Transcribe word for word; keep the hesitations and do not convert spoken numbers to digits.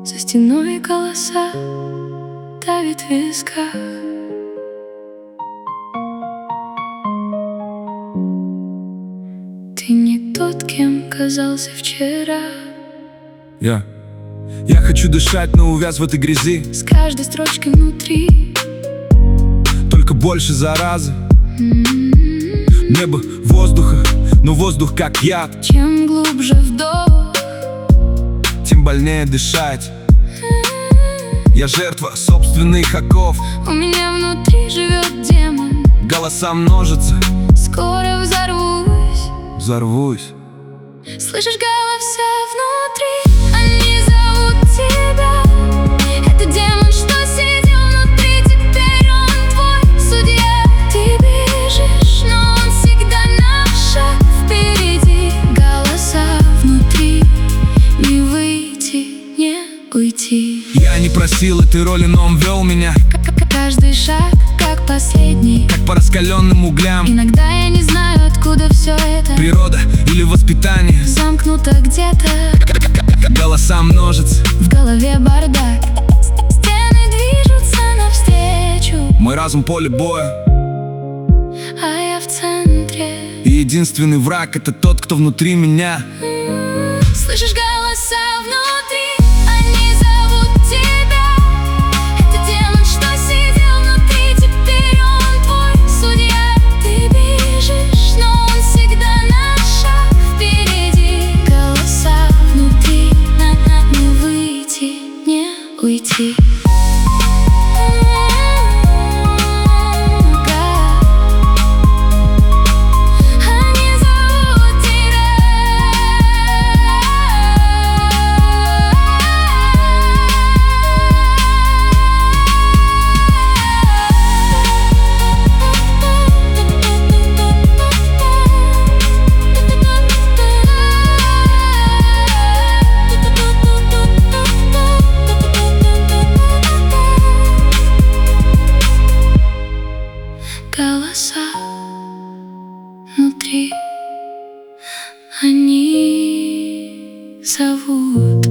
За стеной голоса давит в висках. Ты не тот, кем казался вчера. Я Я хочу дышать, но увяз в этой грязи. С каждой строчкой внутри Только больше заразы. м-м-м. Небо, воздуха, но воздух как яд. Чем глубже вдох, Тем больнее дышать. Я жертва собственных оков. у меня внутри живет демон. Голоса множатся, Скоро взорвусь. взорвусь. Слышишь голоса внутри, они зовут тебя. Это демон, что сидел внутри, теперь он твой судья. Ты бежишь, но он всегда на шаг впереди. Голоса внутри, не выйти, не уйти. Я не просил этой роли, но он вел меня, К- Каждый шаг, как последний. как по раскаленным углям. Иногда я не знаю, откуда все это. Природа или воспитание. Замкнуто где-то, Голоса множатся, в голове бардак. Стены движутся навстречу, мой разум поле боя. а я в центре. И единственный враг — это тот, кто внутри меня. М-м. Слышишь голоса внутри, они зовут тебя. Это демон, что сидел внутри, теперь он твой судья. Ты бежишь, но он всегда на шаг впереди. Голоса внутри, на-на, не выйти, не уйти. Они зовут тебя. Голоса внутри, они зовут